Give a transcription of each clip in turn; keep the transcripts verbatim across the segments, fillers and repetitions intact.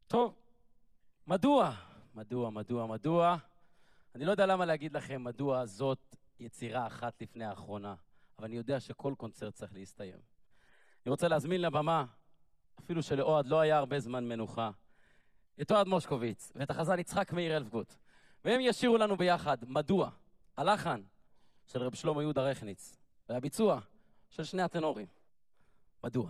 טוב, מדוע? מדוע, מדוע, מדוע? אני לא יודע למה להגיד לכם מדוע זאת יצירה אחת לפני האחרונה, אבל אני יודע שכל קונצרט צריך להסתיים. אני רוצה להזמין לבמה, אפילו שלאוהד לא היה הרבה זמן מנוחה, את אוהד מושקוביץ ואת החזן יצחק מאיר אלפגוט, והם ישירו לנו ביחד מדוע, הלחן של רב שלמה יהודה רכניץ, והביצוע של שני הטנורים. מדוע?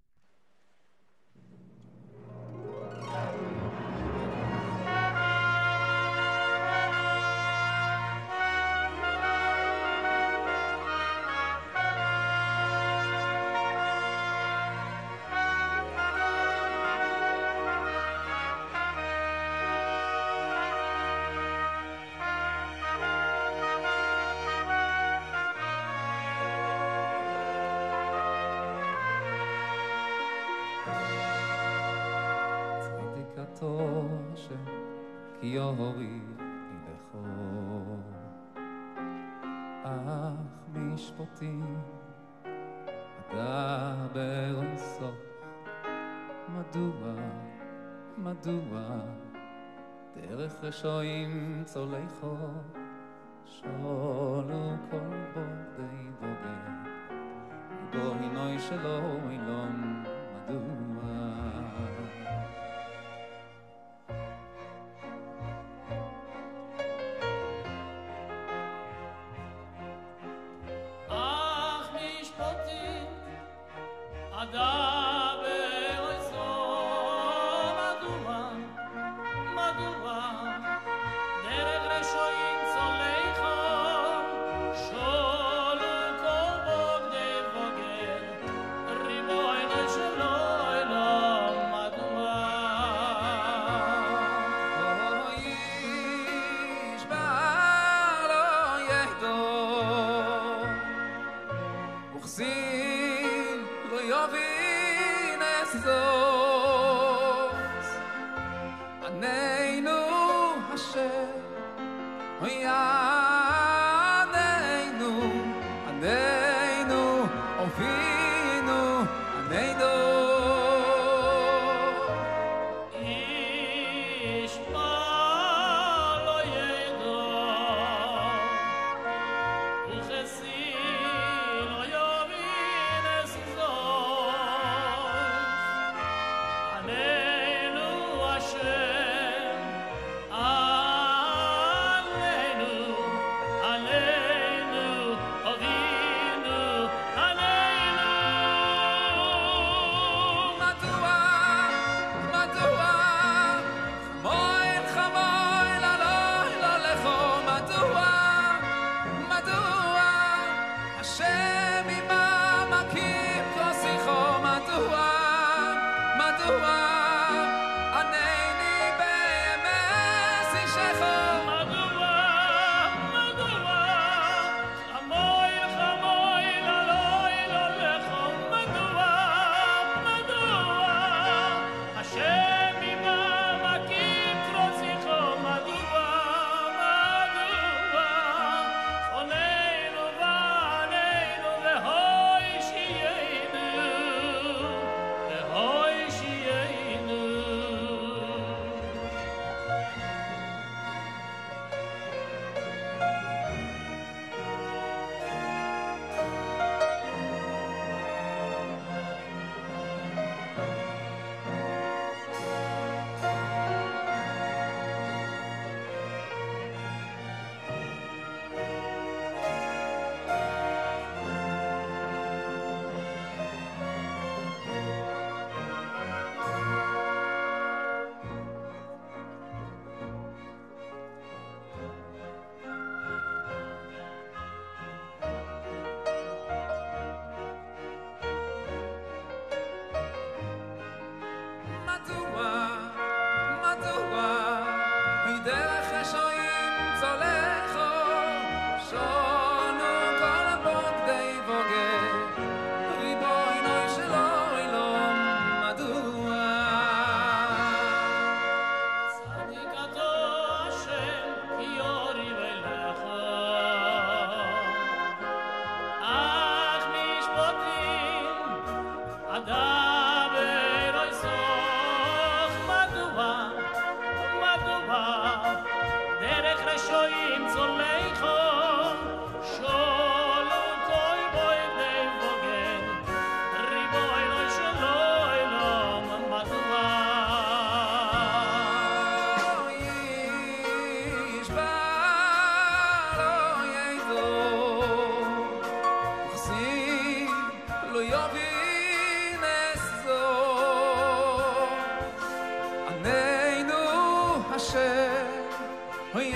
כי יוריד לכו אך משפוטי אדבר אינסוף מדוע, מדוע דרך רשעים צולחו שולו כל בורדי בוגר בו הינוי שלו אילון מדוע אדבר אינסוף מדוע, מדוע דרך רשעים צולחו שולו כל בוגדי בוגר ריבונו של עולם עננו השם, אוי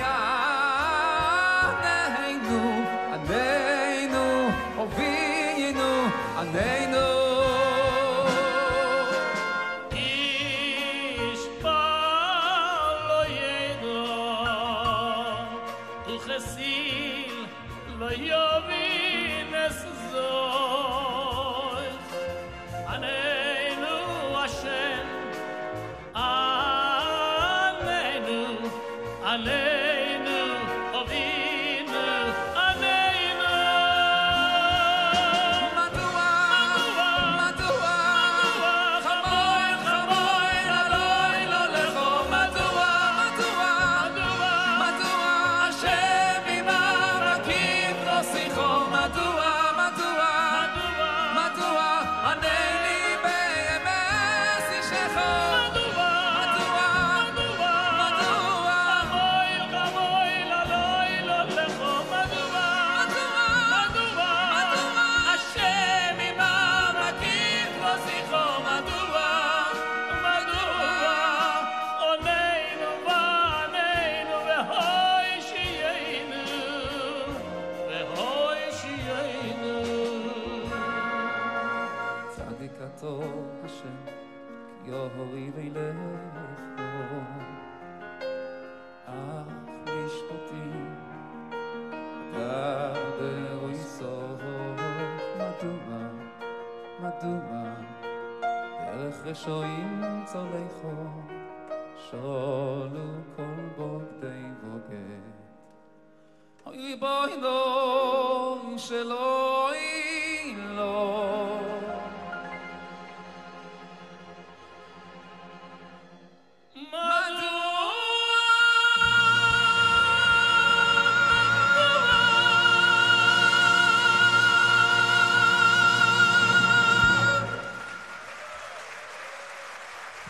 עננו, עננו, הוביינו, עננו. איש בעל לא ידע, וכסיל לא יבין אס זאת. עננו השם, עננו, עננו, הובינו, עננו. מדוע, מדוע, חמוי, חמוי, אלוהי לא לכו. מדוע, מדוע, מדוע, השם עמם מקיף לא שיחו. מדוע, מדוע, מדוע, ענני בימס אישך. מדוע, מדוע, צדיקתו השם, כי יוהרי וילכו, אך משפטים דבר יסוך. מדוע, מדוע, דרך רשעים צולחו, שולו כל בוגדי בוגד. אוי בוי לא שלא